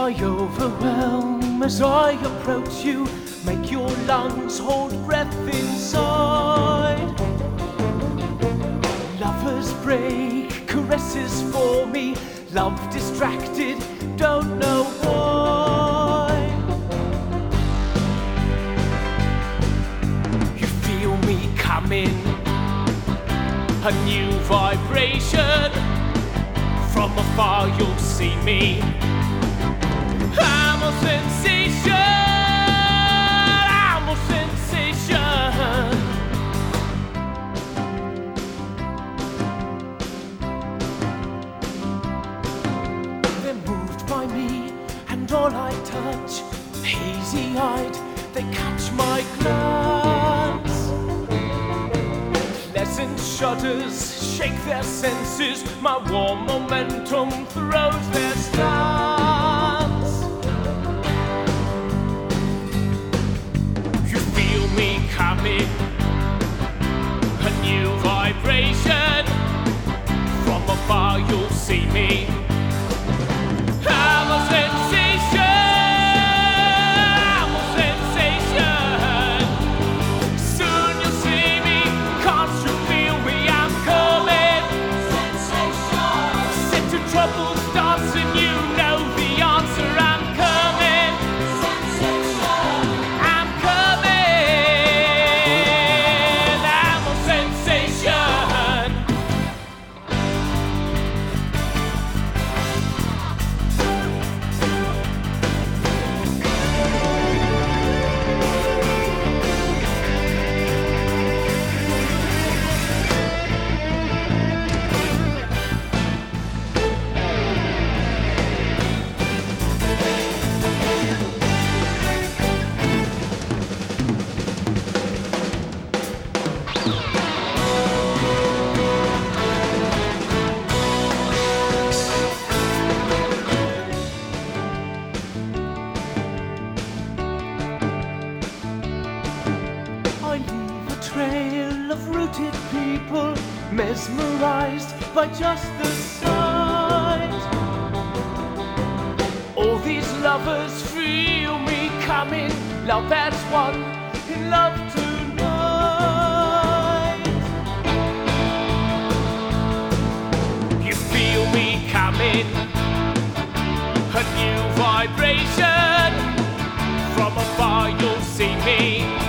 I overwhelm as I approach you? Make your lungs hold breath inside. Lovers break, caresses for me. Love distracted, don't know why. You feel me coming, a new vibration. From afar you'll see me. I'm a sensation, I'm a sensation. They're moved by me, and all I touch, hazy-eyed, they catch my glance. Pleasant shudders shake their senses, my warm momentum throws their stance. You feel me coming, a new vibration. From afar you'll see me. I'm a sensation, I'm a sensation. Soon you'll see me, can't you feel me? I'm coming. Sensation. Set to trouble starts and you know the answer. I'm coming. Sensation. I'm coming. I'm a sensation. I leave a trail of rooted people, mesmerized by just the sight. All these lovers feel me coming, love as one in love tonight. You feel me coming, a new vibration. From afar you'll see me.